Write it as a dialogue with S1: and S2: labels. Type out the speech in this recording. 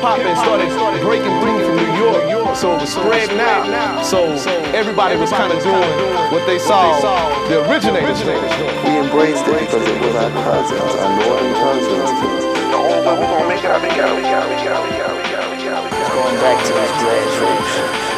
S1: hip-hop and started breaking through from New York. So it was spreading out. So everybody was kind of doing what they saw the originators doing.
S2: We embraced it because it was our cousins, our northern cousins.
S3: The only way we're gonna make it,
S4: Going back to those grassroots.